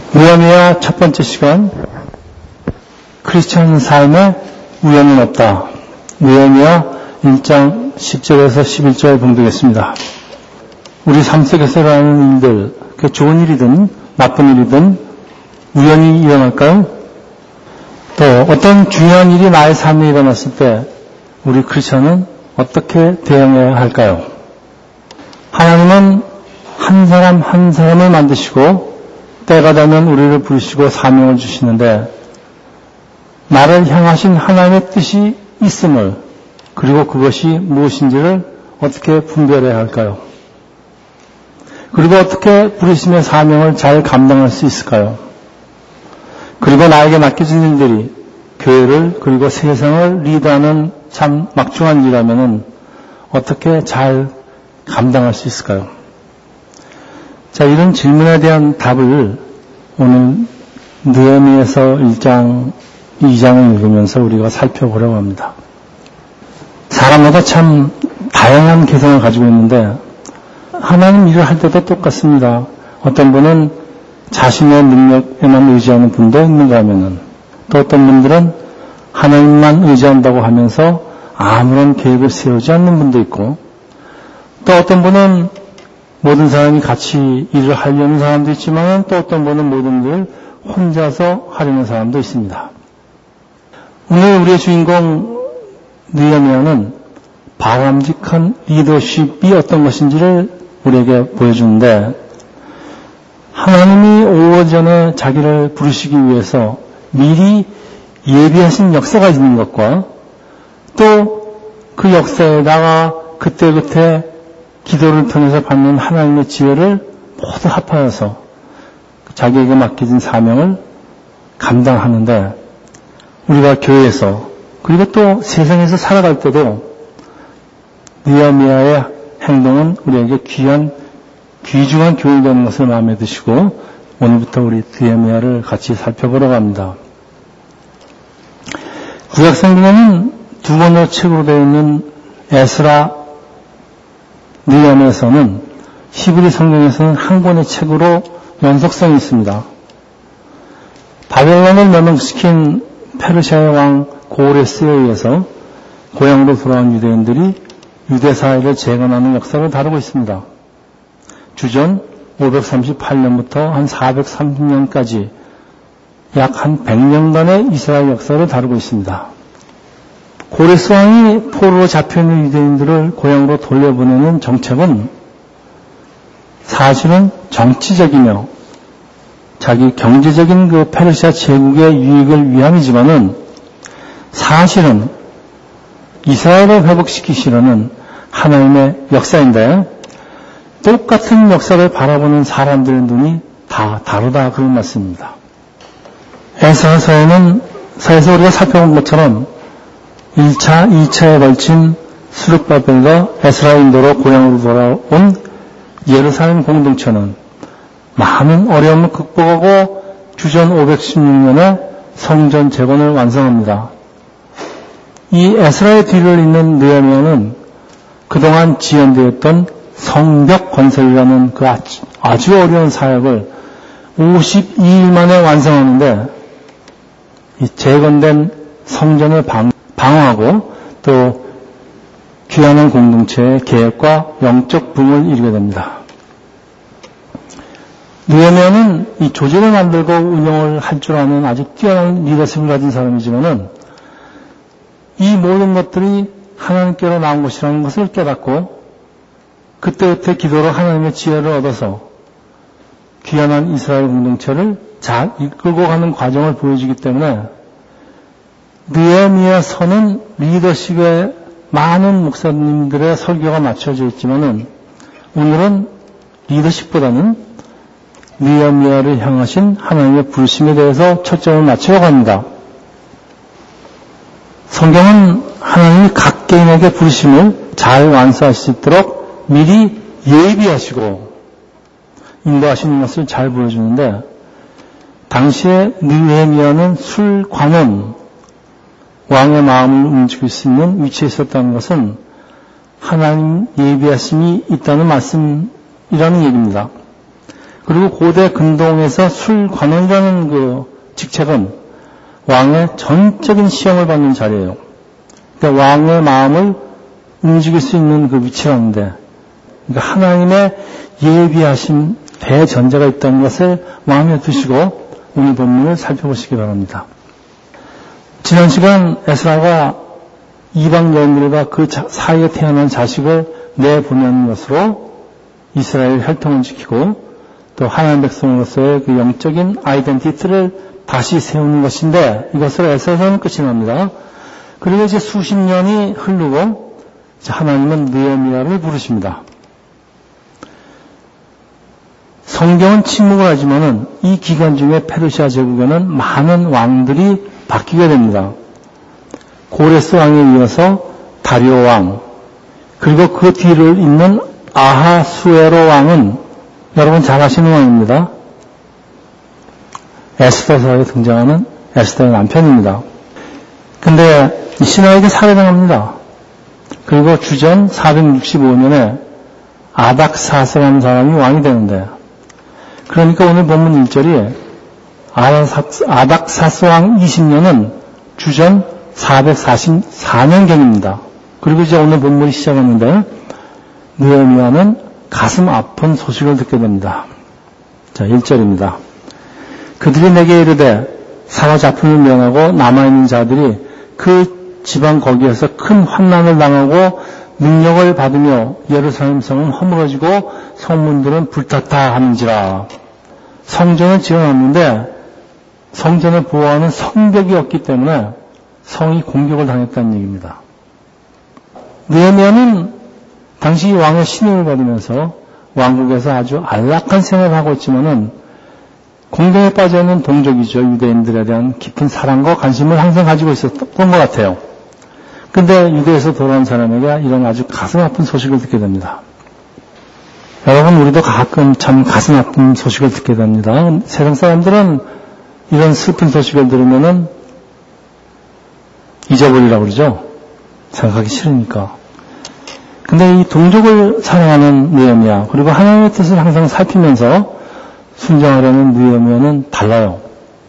느헤미야 첫 번째 시간, 크리스천 삶에 우연은 없다. 느헤미야 1장 10절에서 11절 봉독했습니다. 우리 삶 속에서 일어나는 일들, 그 좋은 일이든 나쁜 일이든 우연히 일어날까요? 또 어떤 중요한 일이 나의 삶에 일어났을 때 우리 크리스천은 어떻게 대응해야 할까요? 하나님은 한 사람 한 사람을 만드시고 때가 되면 우리를 부르시고 사명을 주시는데 나를 향하신 하나님의 뜻이 있음을, 그리고 그것이 무엇인지를 어떻게 분별해야 할까요? 그리고 어떻게 부르심의 사명을 잘 감당할 수 있을까요? 그리고 나에게 맡겨진 일들이 교회를 그리고 세상을 리드하는 참 막중한 일이라면 어떻게 잘 감당할 수 있을까요? 자, 이런 질문에 대한 답을 오늘 느헤미야서 1장, 2장을 읽으면서 우리가 살펴보려고 합니다. 사람마다 참 다양한 개성을 가지고 있는데 하나님 일을 할 때도 똑같습니다. 어떤 분은 자신의 능력에만 의지하는 분도 있는가 하면은, 또 어떤 분들은 하나님만 의지한다고 하면서 아무런 계획을 세우지 않는 분도 있고, 또 어떤 분은 모든 사람이 같이 일을 하려는 사람도 있지만 또 어떤 분은 모든 일을 혼자서 하려는 사람도 있습니다. 오늘 우리의 주인공 느헤미야는 바람직한 리더십이 어떤 것인지를 우리에게 보여주는데, 하나님이 오전에 자기를 부르시기 위해서 미리 예비하신 역사가 있는 것과 또 그 역사에다가 그때그때 기도를 통해서 받는 하나님의 지혜를 모두 합하여서 자기에게 맡겨진 사명을 감당하는데, 우리가 교회에서 그리고 또 세상에서 살아갈 때도 느헤미야의 행동은 우리에게 귀중한 교훈이 되는 것을 마음에 드시고 오늘부터 우리 느헤미야를 같이 살펴보려고 합니다. 구약성경에는 두 권의 책으로 되어 있는 에스라, 느헤미야서는 히브리 성경에서는 한 권의 책으로 연속성이 있습니다. 바벨론을 멸망시킨 페르시아의 왕 고레스에 의해서 고향으로 돌아온 유대인들이 유대 사회를 재건하는 역사를 다루고 있습니다. 주전 538년부터 한 430년까지 약 한 100년간의 이스라엘 역사를 다루고 있습니다. 고레스 왕이 포로로 잡혀있는 유대인들을 고향으로 돌려보내는 정책은 사실은 정치적이며 자기 경제적인 그 페르시아 제국의 유익을 위함이지만은 사실은 이스라엘을 회복시키시려는 하나님의 역사인데 똑같은 역사를 바라보는 사람들의 눈이 다 다르다, 그런 말씀입니다. 에스라서에서 우리가 살펴본 것처럼 1차, 2차에 걸친 스룹바벨과 에스라 인도로 고향으로 돌아온 예루살렘 공동체는 많은 어려움을 극복하고 주전 516년에 성전 재건을 완성합니다. 이 에스라의 뒤를 잇는 느헤미야는 그동안 지연되었던 성벽 건설이라는 그 아주 어려운 사역을 52일 만에 완성하는데, 이 재건된 성전을 방어하고 또 귀환한 공동체의 계획과 영적 부흥을 이루게 됩니다. 느헤미야는 이 조직을 만들고 운영을 할 줄 아는 아주 뛰어난 리더십을 가진 사람이지만은 이 모든 것들이 하나님께로 나온 것이라는 것을 깨닫고 그때그때 기도로 하나님의 지혜를 얻어서 귀환한 이스라엘 공동체를 잘 이끌고 가는 과정을 보여주기 때문에 느헤미야서는 리더십에 많은 목사님들의 설교가 맞춰져 있지만은 오늘은 리더십보다는 느헤미야를 향하신 하나님의 부르심에 대해서 초점을 맞추려고 합니다. 성경은 하나님이 각 개인에게 부르심을 잘 완수할 수 있도록 미리 예비하시고 인도하시는 것을 잘 보여주는데, 당시에 느헤미야는 술관원, 왕의 마음을 움직일 수 있는 위치에 있었다는 것은 하나님 예비하심이 있다는 말씀이라는 얘기입니다. 그리고 고대 근동에서 술관원이라는 그 직책은 왕의 전적인 시험을 받는 자리예요. 그러니까 왕의 마음을 움직일 수 있는 그 위치라는데, 그러니까 하나님의 예비하신 대전제가 있다는 것을 마음에 두시고 오늘 본문을 살펴보시기 바랍니다. 지난 시간 에스라가 이방 여인들과 그 사이에 태어난 자식을 내보내는 것으로 이스라엘 혈통을 지키고 또 하나님 백성으로서의 그 영적인 아이덴티티를 다시 세우는 것인데, 이것으로 에스라서는 끝이 납니다. 그리고 이제 수십 년이 흐르고 하나님은 느헤미야를 부르십니다. 성경은 침묵을 하지만은 이 기간 중에 페르시아 제국에는 많은 왕들이 바뀌게 됩니다. 고레스 왕에 이어서 다리오 왕, 그리고 그 뒤를 잇는 아하수에로 왕은 여러분 잘 아시는 왕입니다. 에스더서에 등장하는 에스더의 남편입니다. 근데 신하에게 살해당합니다. 그리고 주전 465년에 아닥사스라는 사람이 왕이 되는데, 그러니까 오늘 본문 1절이 아닥사스 왕 20년은 주전 444년경입니다. 그리고 이제 오늘 본문이 시작했는데 느헤미야는 가슴 아픈 소식을 듣게 됩니다. 자, 1절입니다. 그들이 내게 이르되 사로잡힘을 면하고 남아있는 자들이 그 지방 거기에서 큰 환난을 당하고 능력을 받으며 예루살렘 성은 허물어지고 성문들은 불탔다 하는지라. 성전을 지어놨는데 성전을 보호하는 성벽이 없기 때문에 성이 공격을 당했다는 얘기입니다. 느헤미야는 당시 왕의 신임을 받으면서 왕국에서 아주 안락한 생활을 하고 있지만은 공경에 빠져있는 동족이죠. 유대인들에 대한 깊은 사랑과 관심을 항상 가지고 있었던 것 같아요. 근데 유대에서 돌아온 사람에게 이런 아주 가슴 아픈 소식을 듣게 됩니다. 여러분, 우리도 가끔 참 가슴 아픈 소식을 듣게 됩니다. 세상 사람들은 이런 슬픈 소식을 들으면은 잊어버리라고 그러죠. 생각하기 싫으니까. 근데 이 동족을 사랑하는 느헤미야, 그리고 하나님의 뜻을 항상 살피면서 순종하려는 느헤미야는 달라요.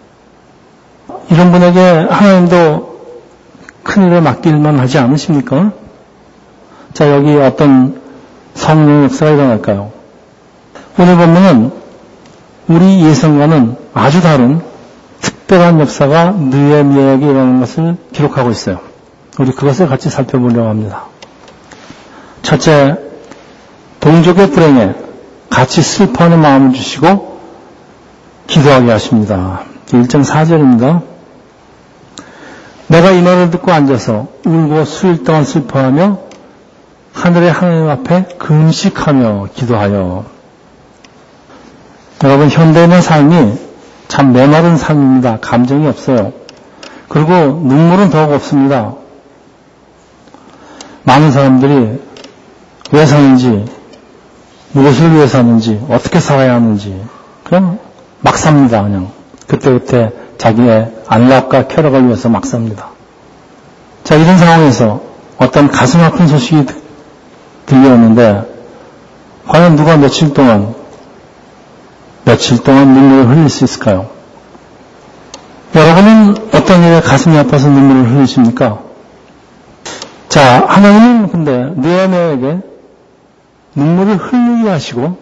이런 분에게 하나님도 큰일을 맡길만 하지 않으십니까? 자, 여기 어떤 성령의 역사가 일어날까요? 오늘 보면은 우리 예상과는 아주 다른 특별한 역사가 느헤미야에게 일어나는 것을 기록하고 있어요. 우리 그것을 같이 살펴보려고 합니다. 첫째, 동족의 불행에 같이 슬퍼하는 마음을 주시고 기도하게 하십니다. 1장 4절입니다. 내가 이 말을 듣고 앉아서 울고 수일 동안 슬퍼하며 하늘의 하나님 앞에 금식하며 기도하여. 여러분, 현대인의 삶이 참 메마른 삶입니다. 감정이 없어요. 그리고 눈물은 더욱 없습니다. 많은 사람들이 왜 사는지, 무엇을 위해 사는지, 어떻게 살아야 하는지 그냥 막 삽니다. 그냥 그때그때 자기의 안락과 쾌락을 위해서 막 삽니다. 자, 이런 상황에서 어떤 가슴 아픈 소식이 들려오는데 과연 누가 며칠 동안 눈물을 흘릴 수 있을까요? 여러분은 어떤 일에 가슴이 아파서 눈물을 흘리십니까? 자, 하나님은 근데 느헤미야에게 눈물을 흘리게 하시고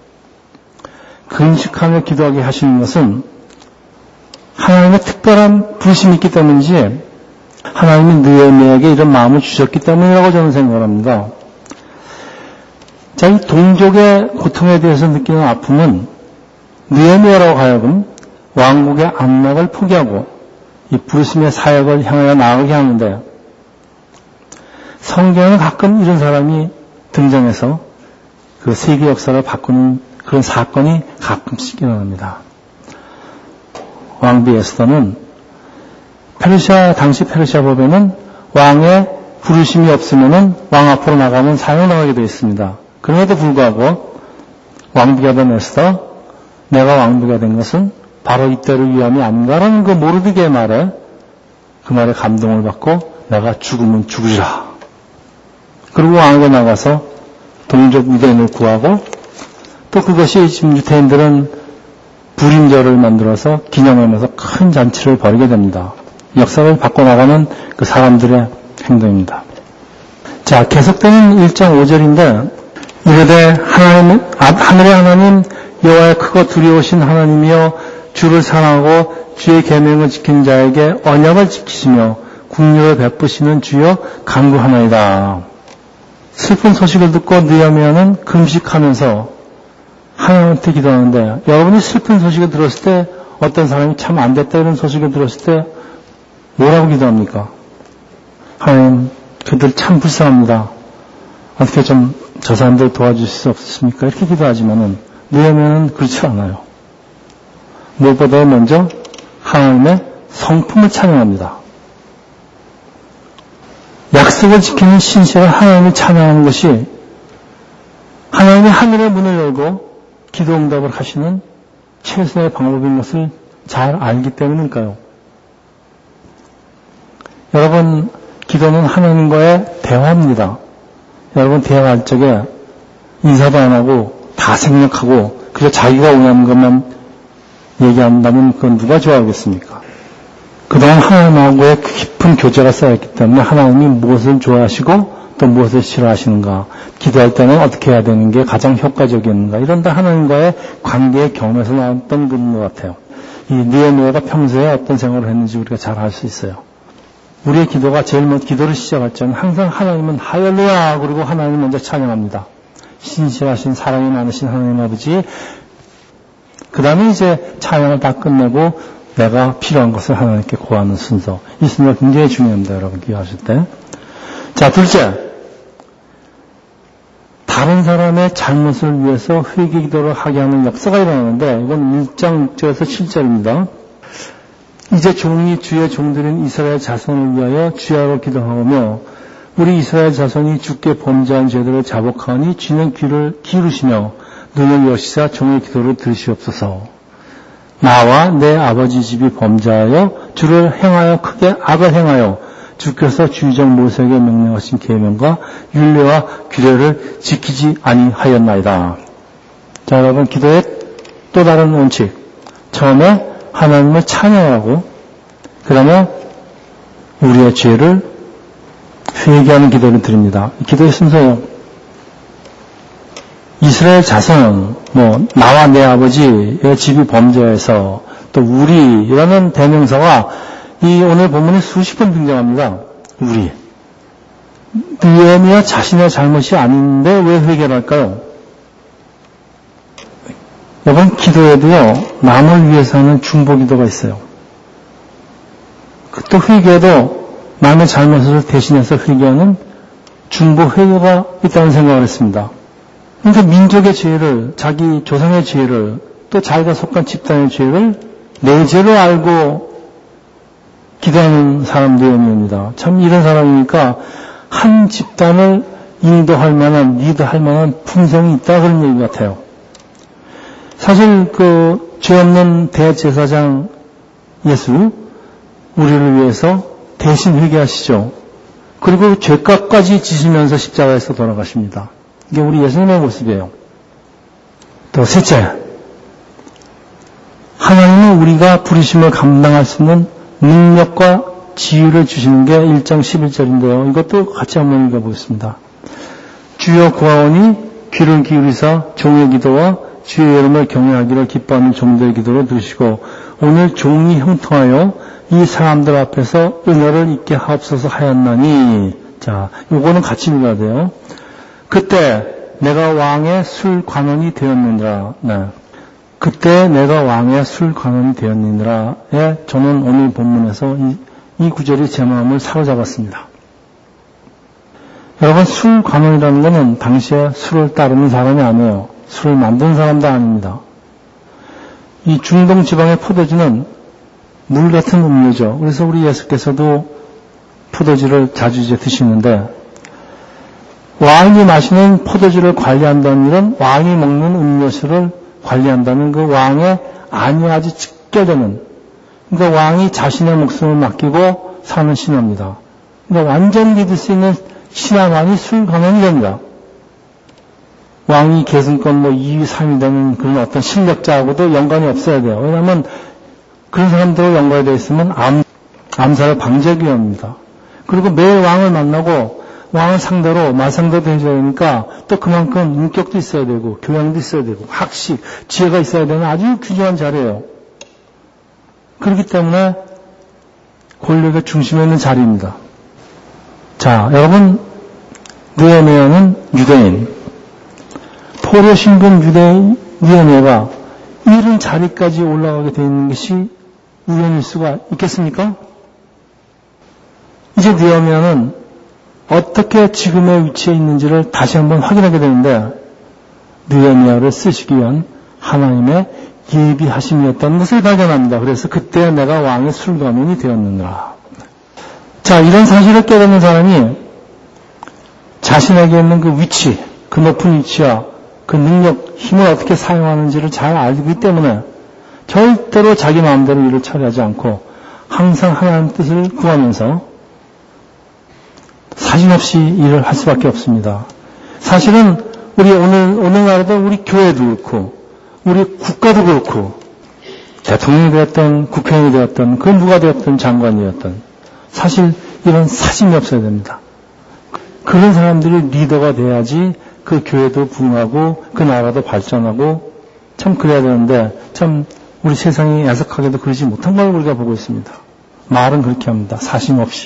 금식하며 기도하게 하시는 것은 하나님의 특별한 부르심이 있기 때문이지 하나님이 느헤미야에게 이런 마음을 주셨기 때문이라고 저는 생각합니다. 자, 이 동족의 고통에 대해서 느끼는 아픔은 느헤미야로 하여금 왕국의 안락을 포기하고 이 부르심의 사역을 향하여 나아가게 하는데, 성경에 가끔 이런 사람이 등장해서 그 세계 역사를 바꾸는 그런 사건이 가끔씩 일어납니다. 왕비 에스더는 당시 페르시아 법에는 왕의 부르심이 없으면은 왕 앞으로 나가면 사형당하게 되어 있습니다. 그럼에도 불구하고 왕비가 된 에스더, 내가 왕비가 된 것은 바로 이때를 위함이 아닌가라는 그 모르드게의 말에, 그 말에 감동을 받고 내가 죽으면 죽으리라. 그리고 왕에게 나가서 동족 유대인을 구하고 또 그것이 지금 유대인들은 불임절을 만들어서 기념하면서 큰 잔치를 벌이게 됩니다. 역사를 바꿔나가는 그 사람들의 행동입니다. 자, 계속되는 1장 5절인데 이르되 하늘의 하나님 여호와의 크고 두려우신 하나님이여 주를 사랑하고 주의 계명을 지킨 자에게 언약을 지키시며 국률을 베푸시는 주여 간구하나이다. 슬픈 소식을 듣고 느헤미야는 금식하면서 하나님한테 기도하는데 여러분이 슬픈 소식을 들었을 때 어떤 사람이 참 안 됐다 이런 소식을 들었을 때 뭐라고 기도합니까? 하나님 그들 참 불쌍합니다. 어떻게 좀 저 사람들 도와주실 수 없습니까? 이렇게 기도하지만은 느헤미야는 그렇지 않아요. 무엇보다 먼저 하나님의 성품을 찬양합니다. 약속을 지키는 신실한 하나님을 찬양하는 것이 하나님이 하늘의 문을 열고 기도 응답을 하시는 최선의 방법인 것을 잘 알기 때문일까요? 여러분, 기도는 하나님과의 대화입니다. 여러분, 대화할 적에 인사도 안 하고 다 생략하고 그저 자기가 원하는 것만 얘기한다면 그건 누가 좋아하겠습니까? 그동안 하나님하고의 깊은 교제가 쌓였기 때문에 하나님이 무엇을 좋아하시고 또 무엇을 싫어하시는가, 기도할 때는 어떻게 해야 되는 게 가장 효과적이었는가, 이런 다 하나님과의 관계의 경험에서 나왔던 것 같아요. 이 느헤미야가 평소에 어떤 생활을 했는지 우리가 잘 알 수 있어요. 우리의 기도가 제일 먼저 기도를 시작할 때는 항상 하나님은 할렐루야 그리고 하나님 먼저 찬양합니다. 신실하신 사랑이 많으신 하나님 아버지, 그 다음에 이제 찬양을 다 끝내고 내가 필요한 것을 하나님께 구하는 순서. 이 순서가 굉장히 중요합니다. 여러분 기도하실 때. 자, 둘째, 다른 사람의 잘못을 위해서 회개 기도를 하게 하는 역사가 일어나는데 이건 1장 6절에서 7절입니다. 이제 종이 주의 종들인 이스라엘 자손을 위하여 주야로 기도하오며 우리 이스라엘 자손이 주께 범죄한 죄들을 자복하니 주는 귀를 기울이시며 눈을 여시사 종의 기도를 들으시옵소서. 나와 내 아버지 집이 범죄하여 주를 행하여 크게 악을 행하여 주께서 주의종 모세에게 명령하신 계명과 율례와 규례를 지키지 아니하였나이다. 자, 여러분, 기도의 또 다른 원칙. 처음에 하나님을 찬양하고 그 다음에 우리의 죄를 회개하는 기도를 드립니다. 기도의 순서예요. 이스라엘 자손, 나와 내 아버지의 집이 범죄해서 또 우리라는 대명사가 이 오늘 본문에 수십 번 등장합니다. 우리. 느헤미야 자신의 잘못이 아닌데 왜 회개를 할까요? 여러분, 기도에도요, 남을 위해서 하는 중보 기도가 있어요. 또 회개도 남의 잘못을 대신해서 회개하는 중보 회개가 있다는 생각을 했습니다. 그러니까 민족의 죄를, 자기 조상의 죄를, 또 자기가 속한 집단의 죄를 내 죄로 알고 기도하는 사람 느헤미야입니다. 참 이런 사람이니까 한 집단을 인도할 만한, 리드할 만한 품성이 있다 그런 얘기 같아요. 사실 죄 없는 대제사장 예수, 우리를 위해서 대신 회개하시죠. 그리고 죄값까지 지시면서 십자가에서 돌아가십니다. 이게 우리 예수님의 모습이에요. 또 셋째, 하나님은 우리가 부르심을 감당할 수 있는 능력과 지혜를 주시는 게 1장 11절인데요. 이것도 같이 한번 읽어보겠습니다. 주여 구하오니 귀를 기울이사 종의 기도와 주의 이름을 경외하기를 기뻐하는 종들의 기도를 들으시고 오늘 종이 형통하여 이 사람들 앞에서 은혜를 잊게 하옵소서 하였나니. 자, 요거는 같이 읽어야 돼요. 그때 내가 왕의 술관원이 되었느니라. 네. 그때 내가 왕의 술관원이 되었느니라에 저는 오늘 본문에서 이 구절이 제 마음을 사로잡았습니다. 여러분, 술관원이라는 것은 당시에 술을 따르는 사람이 아니에요. 술을 만드는 사람도 아닙니다. 이 중동 지방의 포도주는 물 같은 음료죠. 그래서 우리 예수께서도 포도주를 자주 이제 드시는데 왕이 마시는 포도주를 관리한다는 일은 왕이 먹는 음료수를 관리한다는 그 왕의 안위 아주 직결되는, 그러니까 왕이 자신의 목숨을 맡기고 사는 신화입니다. 그러니까 완전히 믿을 수 있는 신화만이 술관원이 됩니다. 왕이 계승권 2위, 3위 되는 그런 어떤 실력자하고도 연관이 없어야 돼요. 왜냐하면 그런 사람들하고 연관이 되어 있으면 암살을 방지하기 위함입니다. 그리고 매일 왕을 만나고 왕을 상대로 말상대도 해줘야 되니까 또 그만큼 인격도 있어야 되고 교양도 있어야 되고 학식, 지혜가 있어야 되는 아주 귀중한 자리예요. 그렇기 때문에 권력의 중심에 있는 자리입니다. 자, 여러분, 느헤미야는 유대인, 포로 신분 유대인 느헤미야가 이런 자리까지 올라가게 되어 있는 것이 우연일 수가 있겠습니까? 이제 느헤미야는 어떻게 지금의 위치에 있는지를 다시 한번 확인하게 되는데 느헤미야를 쓰시기 위한 하나님의 예비하심이었던 것을 발견합니다. 그래서 그때 내가 왕의 술가면이 되었느니라. 자, 이런 사실을 깨닫는 사람이 자신에게 있는 그 위치, 그 높은 위치와 그 능력, 힘을 어떻게 사용하는지를 잘 알기 때문에 절대로 자기 마음대로 일을 처리하지 않고 항상 하나님의 뜻을 구하면서 사심 없이 일을 할 수밖에 없습니다. 사실은 우리 오늘날에도 우리 교회도 그렇고 우리 국가도 그렇고 대통령이 되었던 국회의원이 되었던 그 누가 되었던 장관이 되었던 사실 이런 사심이 없어야 됩니다. 그런 사람들이 리더가 돼야지 그 교회도 부흥하고 그 나라도 발전하고 참 그래야 되는데 참 우리 세상이 애석하게도 그러지 못한 걸 우리가 보고 있습니다. 말은 그렇게 합니다. 사심 없이.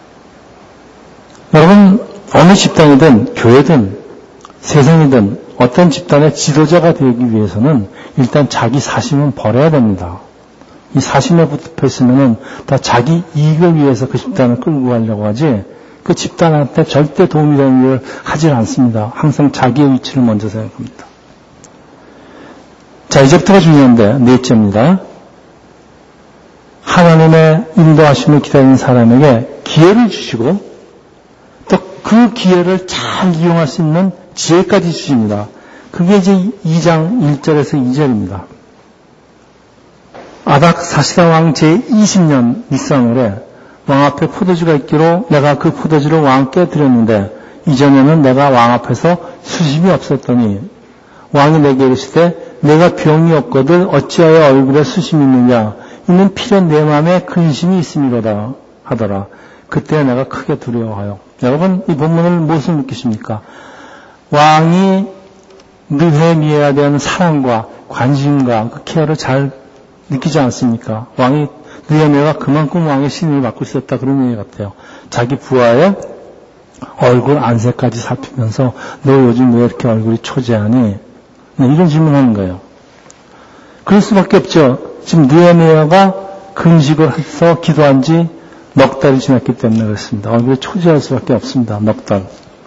여러분, 어느 집단이든 교회든 세상이든 어떤 집단의 지도자가 되기 위해서는 일단 자기 사심은 버려야 됩니다. 이 사심에 붙어 있으면은 다 자기 이익을 위해서 그 집단을 끌고 가려고 하지 그 집단한테 절대 도움이 되는 일을 하질 않습니다. 항상 자기의 위치를 먼저 생각합니다. 자, 이제부터가 중요한데 넷째입니다. 하나님의 인도하심을 기다리는 사람에게 기회를 주시고 또 그 기회를 잘 이용할 수 있는 지혜까지 주십니다. 그게 이제 2장 1절에서 2절입니다. 아닥사시다 왕 제20년 니스안월에 왕 앞에 포도주가 있기로 내가 그 포도주를 왕께 드렸는데 이전에는 내가 왕 앞에서 수심이 없었더니 왕이 내게 이르시되 내가 병이 없거든 어찌하여 얼굴에 수심이 있느냐 이는 필연 내 마음에 근심이 있음이로다 하더라. 그때 내가 크게 두려워하여. 여러분, 이 본문을 무엇을 느끼십니까? 왕이 느헤미야에 대한 사랑과 관심과 그 케어를 잘 느끼지 않습니까? 왕이 느헤미야가 그만큼 왕의 신임을 받고 있었다 그런 얘기 같아요. 자기 부하의 얼굴 안색까지 살피면서 너 요즘 왜 이렇게 얼굴이 초재하니? 네, 이런 질문하는 거예요. 그럴 수밖에 없죠. 지금 느헤미야가 금식을 해서 기도한 지 넉 달이 지났기 때문에 그렇습니다. 얼굴이 초조할 수밖에 없습니다. 넉 달.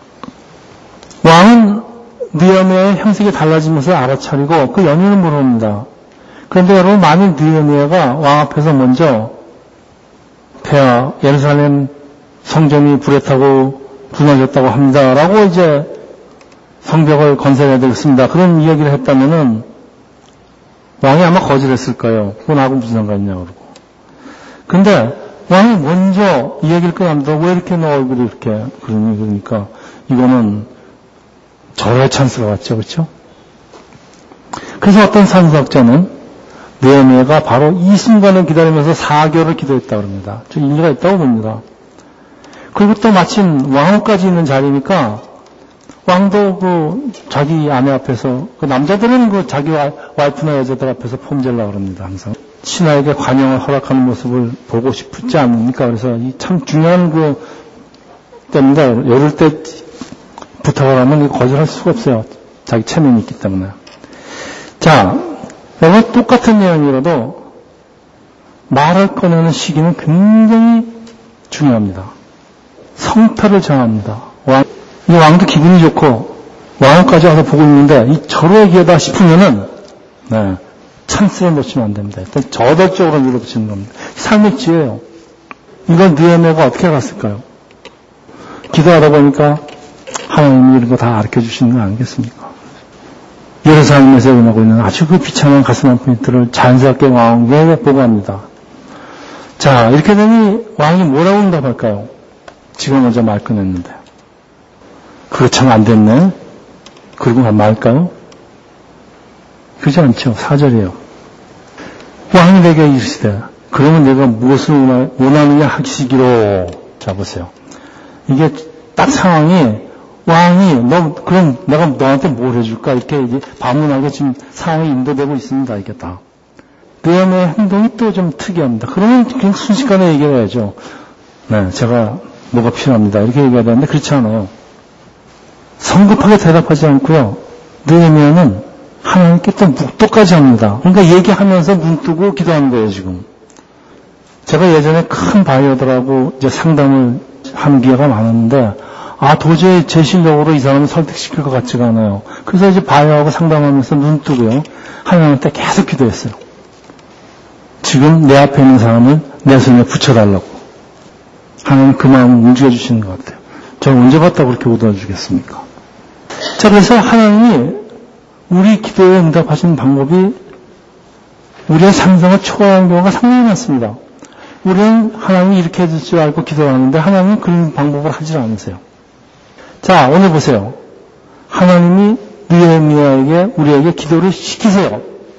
왕은 느헤미야의 형색이 달라지면서 알아차리고 그 연유는 물어봅니다. 그런데 여러분, 만일 느헤미야가 왕 앞에서 먼저 폐하 예루살렘 성전이 불에 타고 무너졌다고 합니다. 라고 이제 성벽을 건설해야 되겠습니다. 그런 이야기를 했다면은 왕이 아마 거절했을 거예요. 그건 나하고 무슨 상관이냐고 그러고. 근데 왕이 먼저 이 얘기를 꺼냅니다. 왜 이렇게 너 얼굴이 이렇게 그러니? 그러니까 이거는 절호의 찬스가 왔죠. 그렇죠? 그래서 어떤 산수학자는 느헤미야가 바로 이 순간을 기다리면서 4개월을 기도했다고 합니다. 좀 일리가 있다고 봅니다. 그리고 또 마침 왕후까지 있는 자리니까 왕도 그 자기 아내 앞에서 그 남자들은 그 자기 와이프나 여자들 앞에서 폼질라고 그럽니다. 항상 신하에게 관용을 허락하는 모습을 보고 싶지 않습니까? 그래서 이 참 중요한 그 때문에 이럴 때 부탁을 하면 거절할 수가 없어요. 자기 체면이 있기 때문에. 자, 여러분 똑같은 내용이라도 말을 꺼내는 시기는 굉장히 중요합니다. 성패를 정합니다. 이 왕도 기분이 좋고 왕까지 와서 보고 있는데 이 저러의 기회다 싶으면은 네, 찬스를 놓치면 안 됩니다. 일단 저돌적으로 밀어붙이는 겁니다. 삶의 지혜예요. 이걸 느헤미야가 어떻게 갔을까요? 기도하다 보니까 하나님이 이런 거 다 가르쳐주시는 거 아니겠습니까? 예루살렘에서 일어나고 있는 아주 그 비참한 가슴 아픈 일들을 자연스럽게 왕에게 보고합니다. 자, 이렇게 되니 왕이 뭐라고 응답할까요? 지금 먼저 말 꺼냈는데. 그거 참 안 됐네. 그러고 말까요? 그렇지 않죠. 4절이에요. 왕이 내게 이르시되 그러면 내가 무엇을 원하느냐 하시기로. 자 보세요. 이게 딱 상황이 왕이 그럼 내가 너한테 뭘 해줄까 이렇게 이제 반문하게 지금 상황이 인도되고 있습니다. 이게 다. 느헤미야의 행동이 또 좀 특이합니다. 그러면 그냥 순식간에 얘기를 해야죠. 네, 제가 뭐가 필요합니다. 이렇게 얘기해야 되는데 그렇지 않아요. 성급하게 대답하지 않고요. 느헤미야는 하나님께 또 묵도까지 합니다. 그러니까 얘기하면서 눈 뜨고 기도하는 거예요, 지금. 제가 예전에 큰 바이어들하고 이제 상담을 하는 기회가 많았는데, 도저히 제 실력으로 이 사람을 설득시킬 것 같지가 않아요. 그래서 이제 바이어하고 상담하면서 눈 뜨고요. 하나님한테 계속 기도했어요. 지금 내 앞에 있는 사람을 내 손에 붙여달라고. 하나님 그 마음을 움직여주시는 것 같아요. 저는 언제 봤다고 그렇게 얻어주겠습니까? 자, 그래서 하나님이 우리 기도에 응답하시는 방법이 우리의 상상을 초월하는 경우가 상당히 많습니다. 우리는 하나님이 이렇게 해줄 줄 알고 기도를 하는데 하나님은 그런 방법을 하지 않으세요. 자, 오늘 보세요. 하나님이 느헤미야에게 우리에게 기도를 시키세요.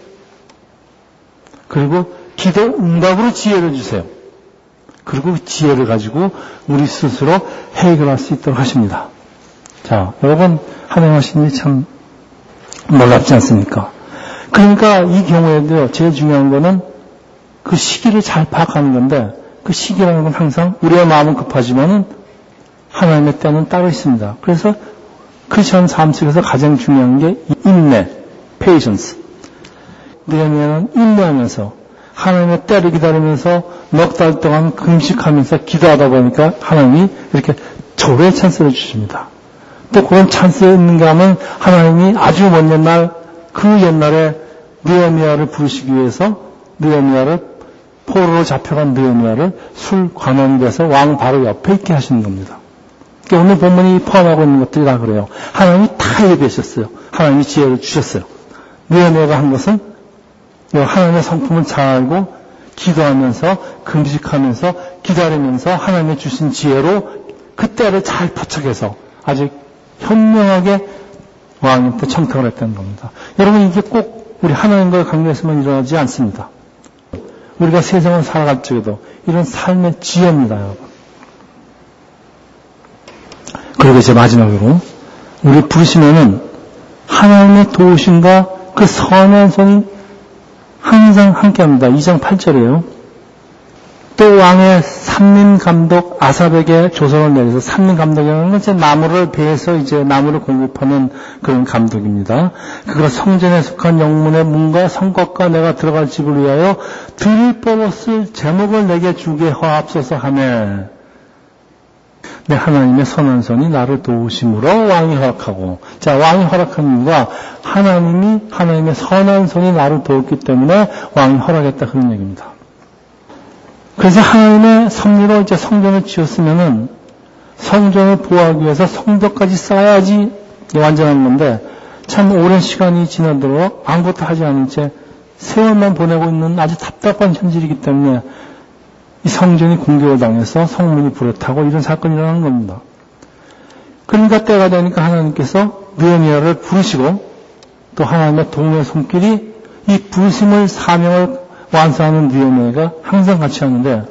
그리고 기도 응답으로 지혜를 주세요. 그리고 그 지혜를 가지고 우리 스스로 해결할 수 있도록 하십니다. 자, 여러분 하나님 하신 일이 참 놀랍지 않습니까? 그러니까 이 경우에도 제일 중요한 거는 그 시기를 잘 파악하는 건데 그 시기라는 건 항상 우리의 마음은 급하지만은 하나님의 때는 따로 있습니다. 그래서 크리스천 삶 속에서 가장 중요한 게 인내, patience. 느헤미야는 인내하면서 하나님의 때를 기다리면서 넉 달 동안 금식하면서 기도하다 보니까 하나님이 이렇게 절호의 찬스를 주십니다. 또 그런 찬스에 있는가 하면 하나님이 아주 먼 옛날 그 옛날에 느헤미야를 부르시기 위해서 느헤미야를 포로로 잡혀간 느헤미야를 술 관원이 돼서 왕 바로 옆에 있게 하시는 겁니다. 그러니까 오늘 본문이 포함하고 있는 것들이 다 그래요. 하나님이 다 예비하셨어요. 하나님이 지혜를 주셨어요. 느헤미야가 한 것은 하나님의 성품을 잘 알고 기도하면서 금식하면서 기다리면서 하나님의 주신 지혜로 그 때를 잘 포착해서 아주 현명하게 왕한테 청탁을 했다는 겁니다. 여러분 이게 꼭 우리 하나님과의 관계에서만 일어나지 않습니다. 우리가 세상을 살아갈 적에도 이런 삶의 지혜입니다, 여러분. 그리고 이제 마지막으로 우리 부르시면은 하나님의 도우심과 그 선한 손이 항상 함께합니다. 2장 8절이에요. 또 왕의 산림감독 아삽에게 조서를 내려서 산림감독이라는 건 이제 나무를 베어서 이제 나무를 공급하는 그런 감독입니다. 그가 성전에 속한 영문의 문과 성곽과 내가 들어갈 집을 위하여 들을 뽑았을 제목을 내게 주게 하옵소서 하며 내 하나님의 선한 손이 나를 도우심으로 왕이 허락하고 자 왕이 허락한 이유가 하나님의 선한 손이 나를 도웠기 때문에 왕이 허락했다 그런 얘기입니다. 그래서 하나님의 섭리로 이제 성전을 지었으면은 성전을 보호하기 위해서 성벽까지 쌓아야지 완전한 건데 참 오랜 시간이 지나도록 아무것도 하지 않은 채 세월만 보내고 있는 아주 답답한 현실이기 때문에 이 성전이 공격을 당해서 성문이 불에 타고 이런 사건이 일어난 겁니다. 그러니까 때가 되니까 하나님께서 느헤미야를 부르시고 또 하나님의 도움의 손길이 이 부르심을 사명을 완수하는 느헤미야가 항상 같이 하는데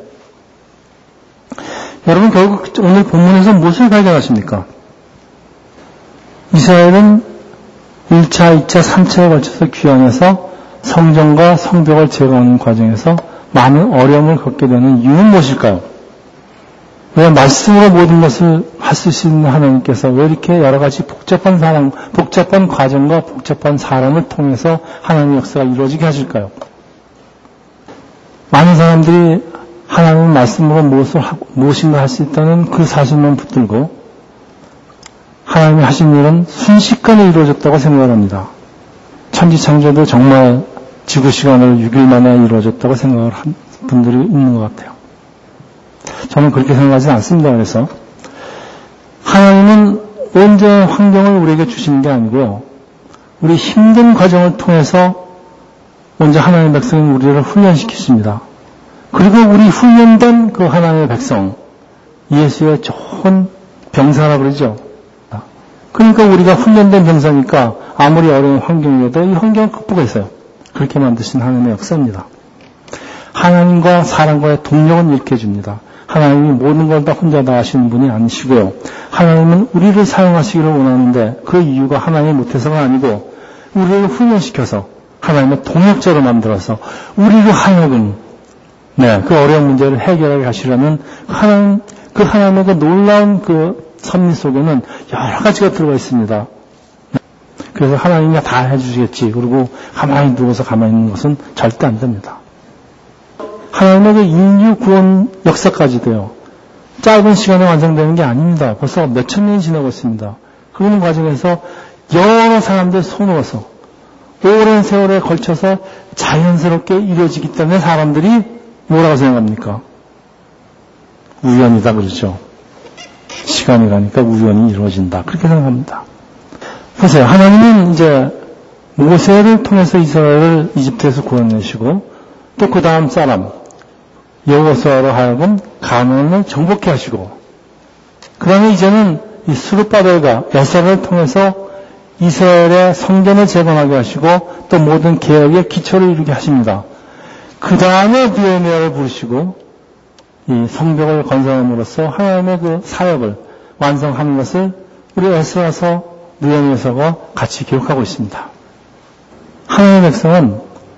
여러분 결국 오늘 본문에서 무엇을 발견하십니까? 이스라엘은 1차, 2차, 3차에 걸쳐서 귀환해서 성전과 성벽을 제거하는 과정에서 많은 어려움을 겪게 되는 이유는 무엇일까요? 왜 말씀으로 모든 것을 하실 있는 하나님께서 왜 이렇게 여러 가지 복잡한 과정과 복잡한 사람을 통해서 하나님의 역사가 이루어지게 하실까요? 많은 사람들이 하나님의 말씀으로 무엇인가 할 수 있다는 그 사실만 붙들고 하나님이 하신 일은 순식간에 이루어졌다고 생각을 합니다. 천지창조도 정말 지구 시간으로 6일 만에 이루어졌다고 생각을 한 분들이 있는 것 같아요. 저는 그렇게 생각하지 않습니다. 그래서 하나님은 온전한 환경을 우리에게 주시는 게 아니고요. 우리 힘든 과정을 통해서 먼저 하나님의 백성인 우리를 훈련시키십니다. 그리고 우리 훈련된 그 하나님의 백성, 예수의 좋은 병사라 그러죠. 그러니까 우리가 훈련된 병사니까 아무리 어려운 환경이어도 이 환경을 극복했어요. 그렇게 만드신 하나님의 역사입니다. 하나님과 사람과의 동력은 이렇게 해줍니다. 하나님이 모든 걸 다 혼자 다 하시는 분이 아니시고요. 하나님은 우리를 사용하시기를 원하는데 그 이유가 하나님이 못해서가 아니고 우리를 훈련시켜서 하나님의 동역자로 만들어서 우리로 하여금 그 어려운 문제를 해결하게 하시려는 그 하나님의 그 놀라운 그 섭리 속에는 여러 가지가 들어가 있습니다. 그래서 하나님이 다 해주시겠지. 그리고 가만히 누워서 가만히 있는 것은 절대 안 됩니다. 하나님의 그 인류 구원 역사까지도요. 짧은 시간에 완성되는 게 아닙니다. 벌써 몇천 년이 지나고 있습니다. 그런 과정에서 여러 사람들 손으로서 오랜 세월에 걸쳐서 자연스럽게 이루어지기 때문에 사람들이 뭐라고 생각합니까? 우연이다 그러죠. 시간이 가니까 우연히 이루어진다. 그렇게 생각합니다. 보세요. 하나님은 이제 모세를 통해서 이스라엘을 이집트에서 구원내시고 또 그 다음 사람 여호수아로 하여금 가나안을 정복케 하시고 그 다음에 이제는 이 스룹바벨과 에스라를 통해서 이스라엘의 성전을 재건하게 하시고 또 모든 개혁의 기초를 이루게 하십니다. 그 다음에 느헤미야를 부르시고 이 성벽을 건설함으로써 하나님의 그 사역을 완성하는 것을 우리 에스라서 느헤미야서가 같이 기록하고 있습니다. 하나님의 백성은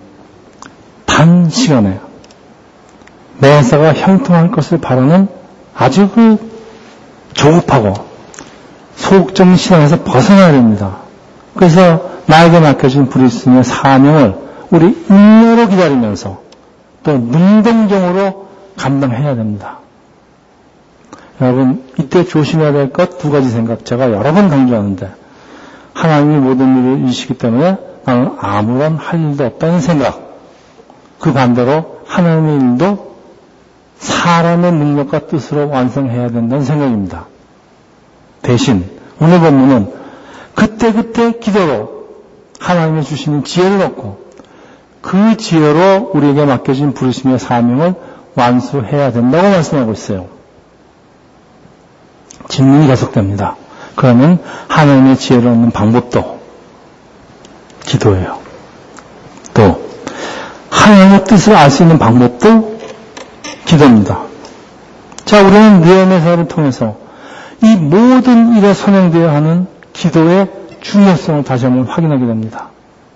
단시간에 메시아가 형통할 것을 바라는 아주 그 조급하고 소극적인 신앙에서 벗어나야 됩니다. 그래서 나에게 맡겨진 그리스도의 사명을 우리 인내로 기다리면서 또 능동적으로 감당해야 됩니다. 여러분 이때 조심해야 될 것 두 가지 생각 제가 여러 번 강조하는데 하나님이 모든 일을 이루시기 때문에 나는 아무런 할 일도 없다는 생각 그 반대로 하나님의 일도 사람의 능력과 뜻으로 완성해야 된다는 생각입니다. 대신 오늘 본문은 그때그때 기도로 하나님이 주시는 지혜를 얻고 그 지혜로 우리에게 맡겨진 부르심의 사명을 완수해야 된다고 말씀하고 있어요. 질문이 계속됩니다. 그러면 하나님의 지혜를 얻는 방법도 기도예요. 또 하나님의 뜻을 알 수 있는 방법도 기도입니다. 자, 우리는 느헤미야서를 통해서 이 모든 일에 선행되어야 하는 기도의 중요성을 다시 한번 확인하게 됩니다.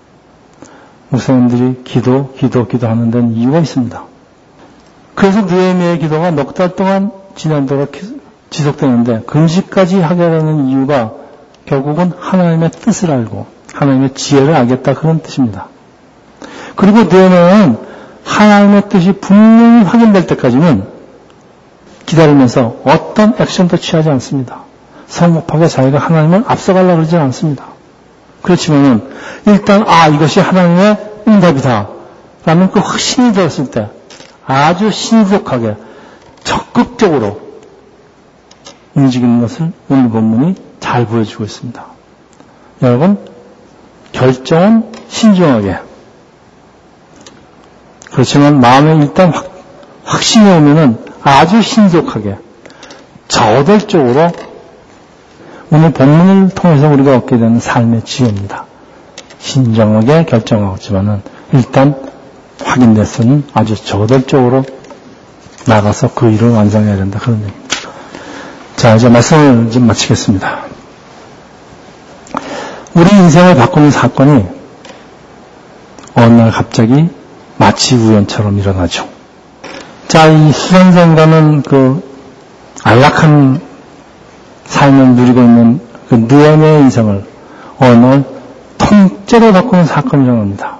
목사님들이 기도하는 데는 이유가 있습니다. 그래서 느헤미야의 기도가 넉 달 동안 지난도록 지속되는데 금식까지 하게 되는 이유가 결국은 하나님의 뜻을 알고 하나님의 지혜를 알겠다 그런 뜻입니다. 그리고 느헤미야는 하나님의 뜻이 분명히 확인될 때까지는 기다리면서 어떤 액션도 취하지 않습니다. 성급하게 자기가 하나님을 앞서가려고 그러지 않습니다. 그렇지만은 일단 이것이 하나님의 응답이다 라는 그 확신이 들었을 때 아주 신속하게 적극적으로 움직이는 것을 오늘 본문이 잘 보여주고 있습니다. 여러분 결정은 신중하게 그렇지만 마음에 일단 확신이 오면은 아주 신속하게 저돌적으로 오늘 본문을 통해서 우리가 얻게 되는 삶의 지혜입니다. 신중하게 결정하지만은 일단 확인됐으면 아주 저돌적으로 나가서 그 일을 완성해야 된다 그런 얘기입니다. 자, 이제 말씀을 좀 마치겠습니다. 우리 인생을 바꾸는 사건이 어느 날 갑자기 마치 우연처럼 일어나죠. 자, 이 수선생과는 그 안락한 삶을 누리고 있는 그 느헤미야의 인생을 어느 날 통째로 바꾸는 사건이 일어납니다.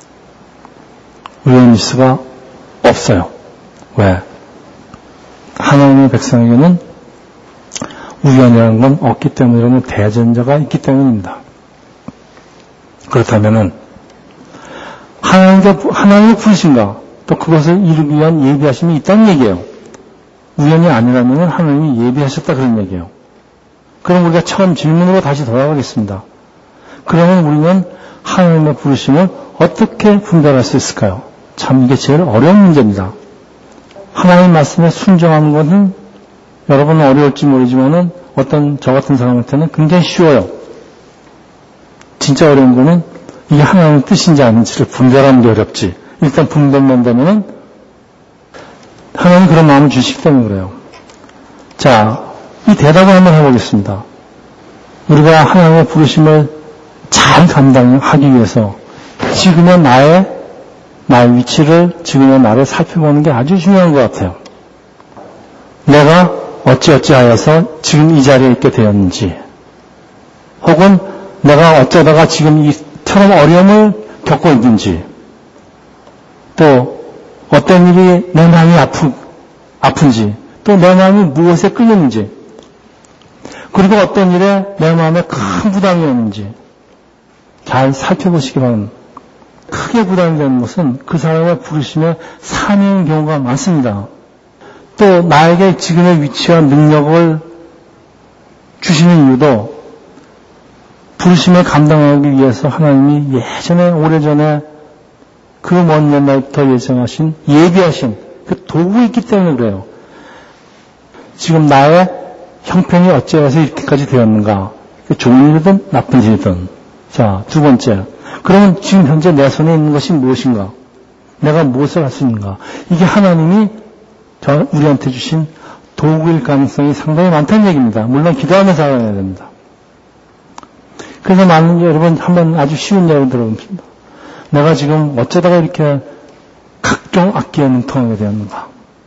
우연일 수가 없어요. 왜? 하나님의 백성에게는 우연이라는 건 없기 때문이라는 대전제가 있기 때문입니다. 그렇다면은 하나님의 부르심과 또 그것을 이루기 위한 예비하심이 있다는 얘기예요. 우연이 아니라면 하나님이 예비하셨다 그런 얘기예요. 그럼 우리가 처음 질문으로 다시 돌아가겠습니다. 그러면 우리는 하나님의 부르심을 어떻게 분별할 수 있을까요? 참 이게 제일 어려운 문제입니다. 하나님 말씀에 순종하는 것은 여러분은 어려울지 모르지만은 저 같은 사람한테는 굉장히 쉬워요. 진짜 어려운 거는 이게 하나님의 뜻인지 아닌지를 분별하는 게 어렵지. 일단 분별만 되면은 하나님 그런 마음을 주시기 때문에 그래요. 자, 이 대답을 한번 해보겠습니다. 우리가 하나님의 부르심을 잘 감당하기 위해서 지금의 나의 위치를, 지금의 나를 살펴보는 게 아주 중요한 것 같아요. 내가 어찌어찌하여서 지금 이 자리에 있게 되었는지, 혹은 내가 어쩌다가 지금 이처럼 어려움을 겪고 있는지, 또 어떤 일이 내 마음이 아픈지, 또 내 마음이 무엇에 끌리는지, 그리고 어떤 일에 내 마음에 큰 부담이 오는지 잘 살펴보시기 바랍니다. 크게 부담이 되는 것은 그 사람의 부르심의 사명인 경우가 많습니다. 또 나에게 지금의 위치와 능력을 주시는 이유도 부르심을 감당하기 위해서 하나님이 예전에 오래전에 그 먼 옛날부터 예정하신 예비하신 그 도구가 있기 때문에 그래요. 지금 나의 형편이 어찌해서 이렇게까지 되었는가? 좋은 일이든 나쁜 일이든. 자, 두 번째. 그러면 지금 현재 내 손에 있는 것이 무엇인가? 내가 무엇을 할 수 있는가? 이게 하나님이 우리한테 주신 도구일 가능성이 상당히 많다는 얘기입니다. 물론 기도하면서 알아야 됩니다. 그래서 여러분 한번 아주 쉬운 예를 들어봅니다. 내가 지금 어쩌다가 이렇게 각종 악기에 능통하게 되었는가?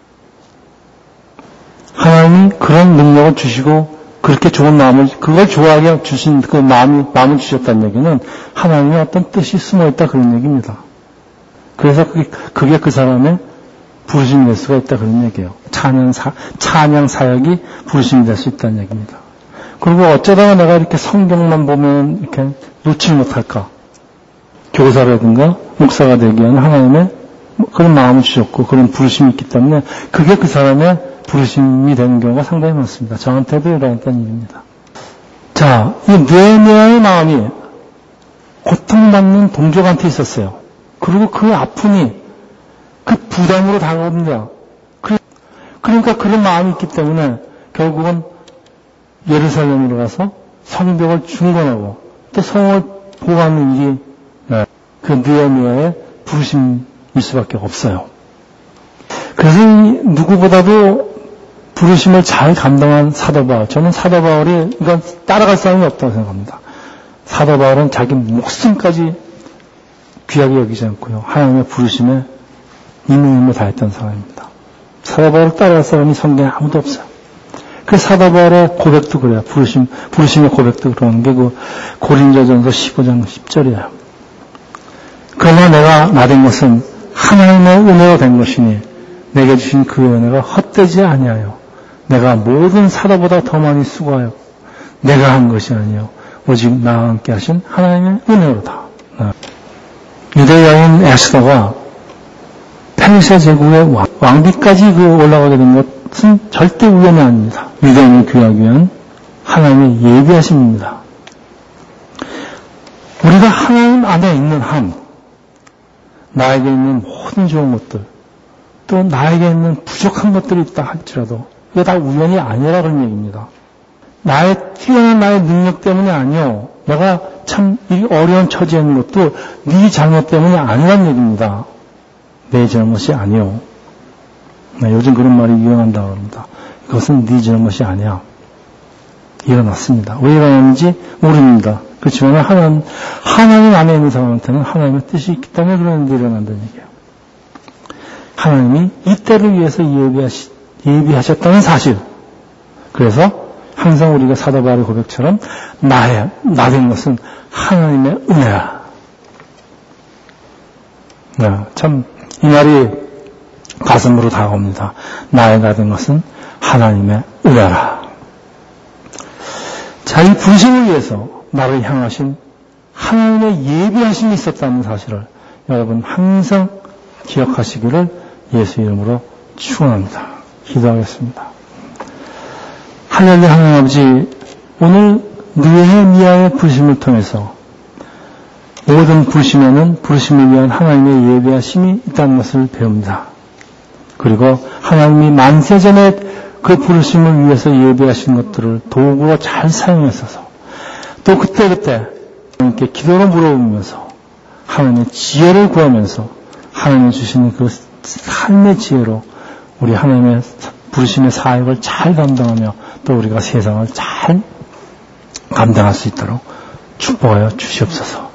하나님이 그런 능력을 주시고 그렇게 좋은 마음을, 그걸 좋아하게 주신 그 마음을 주셨다는 얘기는 하나님의 어떤 뜻이 숨어있다 그런 얘기입니다. 그래서 그게 그 사람의 부르심이 될 수가 있다 그런 얘기예요. 찬양 사역이 부르심이 될 수 있다는 얘기입니다. 그리고 어쩌다가 내가 이렇게 성경만 보면 이렇게 놓지 못할까? 교사라든가 목사가 되기 위한 하나님의 그런 마음을 주셨고 그런 부르심이 있기 때문에 그게 그 사람의 부르심이 되는 경우가 상당히 많습니다. 저한테도 일어났던 일입니다. 자, 이 느헤미야의 마음이 고통받는 동족한테 있었어요. 그리고 그 아픔이 그 부담으로 다가옵니다. 그러니까 그런 마음이 있기 때문에 결국은 예루살렘으로 가서 성벽을 중건하고 또 성을 보호하는 일이 그 느헤미야의 부르심일 수밖에 없어요. 그래서 누구보다도 부르심을 잘 감당한 사도 바울, 저는 사도 바울이 이건 따라갈 사람이 없다고 생각합니다. 사도 바울은 자기 목숨까지 귀하게 여기지 않고요. 하나님의 부르심에 임을 다했던 사람입니다. 사도 바울을 따라갈 사람이 성경에 아무도 없어요. 그 사도 바울의 고백도 그래요. 부르심의 고백도 그러는 게 그 고린도전서 15장 10절이에요. 그러나 내가 나된 것은 하나님의 은혜로 된 것이니 내게 주신 그 은혜가 헛되지 아니하여 내가 모든 사도보다 더 많이 수고하여 내가 한 것이 아니요 오직 나와 함께 하신 하나님의 은혜로다. 유대 여인 에스더가 페르시아 제국의 왕비까지 올라가게 된 것은 절대 우연이 아닙니다. 유대인을 귀하기 위한 하나님의 예비하심입니다. 우리가 하나님 안에 있는 한 나에게 있는 모든 좋은 것들 또 나에게 있는 부족한 것들이 있다 할지라도 이게 다 우연이 아니라 그런 얘기입니다. 뛰어난 나의 능력 때문이 아니요. 내가 참 이 어려운 처지에 있는 것도 네 잘못 때문이 아니란 얘기입니다. 내 잘못이 아니요. 요즘 그런 말이 유행한다고 합니다. 그것은 네 잘못이 아니야. 일어났습니다. 왜 일어났는지 모릅니다. 그렇지만 하나님 안에 있는 사람한테는 하나님의 뜻이 있기 때문에 그런 일이 일어난다는 얘기예요. 하나님이 이때를 위해서 예비하셨다는 사실. 그래서 항상 우리가 사도 바울의 고백처럼 나된 것은 하나님의 은혜야. 참 이 말이 가슴으로 다가옵니다. 나된 것은 하나님의 은혜라. 자, 이 부르심을 위해서 나를 향하신 하나님의 예비하심이 있었다는 사실을 여러분 항상 기억하시기를 예수 이름으로 축원합니다. 기도하겠습니다. 하늘의 하나님 아버지, 오늘 느헤미야의 부르심을 통해서 모든 부르심에는 부르심을 위한 하나님의 예비하심이 있다는 것을 배웁니다. 그리고 하나님이 만세전에 그 부르심을 위해서 예배하신 것들을 도구로 잘 사용했어서 또 그때그때 하나님께 기도로 물어보면서 하나님의 지혜를 구하면서 하나님이 주시는 그 삶의 지혜로 우리 하나님의 부르심의 사역을 잘 감당하며 또 우리가 세상을 잘 감당할 수 있도록 축복하여 주시옵소서.